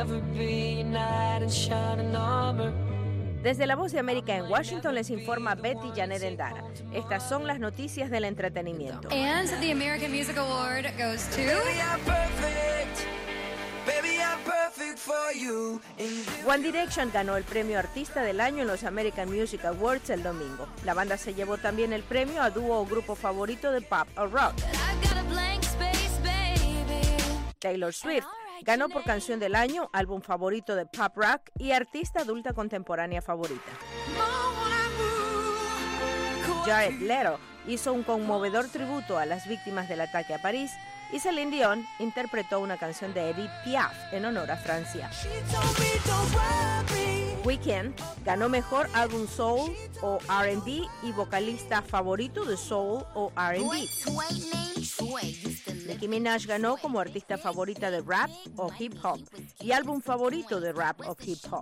Desde La Voz de América en Washington les informa Betty Janet Endara. Estas son las noticias del entretenimiento. And the American Music Award goes to... One Direction ganó el premio Artista del Año en los American Music Awards el domingo. La banda se llevó también el premio a dúo o grupo favorito de pop o rock. Taylor Swift ganó por Canción del Año, álbum favorito de pop rock y artista adulta contemporánea favorita. Jared Leto hizo un conmovedor tributo a las víctimas del ataque a París y Celine Dion interpretó una canción de Edith Piaf en honor a Francia. Weeknd ganó mejor álbum soul o R&B y vocalista favorito de soul o R&B. Nicki Minaj ganó como artista favorita de rap o hip hop y álbum favorito de rap o hip hop.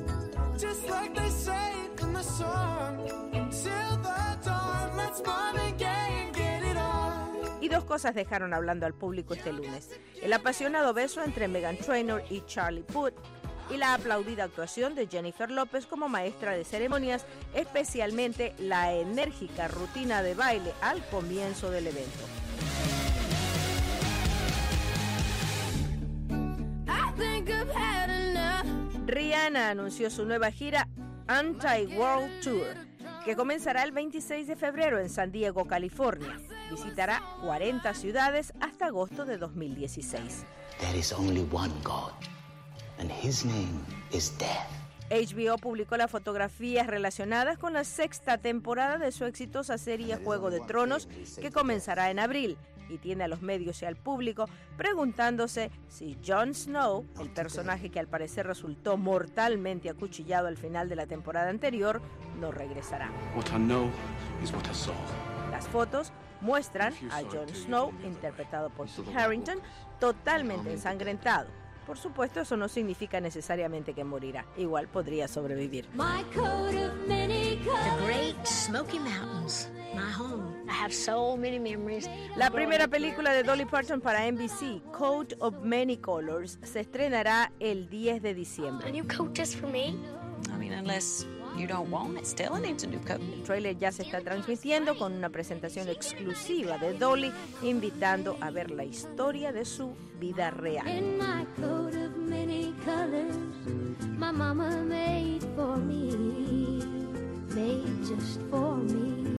Y dos cosas dejaron hablando al público este lunes: el apasionado beso entre Meghan Trainor y Charlie Puth y la aplaudida actuación de Jennifer López como maestra de ceremonias, especialmente la enérgica rutina de baile al comienzo del evento. Rihanna anunció su nueva gira Anti-World Tour, que comenzará el 26 de febrero en San Diego, California. Visitará 40 ciudades hasta agosto de 2016. There is only one God, and his name is Death. HBO publicó las fotografías relacionadas con la sexta temporada de su exitosa serie Juego de Tronos, que comenzará en abril, y tiene a los medios y al público preguntándose si Jon Snow, el personaje que al parecer resultó mortalmente acuchillado al final de la temporada anterior, no regresará. What I know is what I saw. Las fotos muestran a Jon Snow, interpretado por Kit Harington, totalmente ensangrentado. Por supuesto, eso no significa necesariamente que morirá. Igual podría sobrevivir. The Great Smoky Mountains, my home. I have so many memories. La primera película de Dolly Parton para NBC, Coat of Many Colors, se estrenará el 10 de diciembre. A new coat just for me? I mean, unless you don't want it, still it needs a new coat. El trailer ya se está transmitiendo con una presentación exclusiva de Dolly, invitando a ver la historia de su vida real. In my coat of many colors, my mama made for me, made just for me.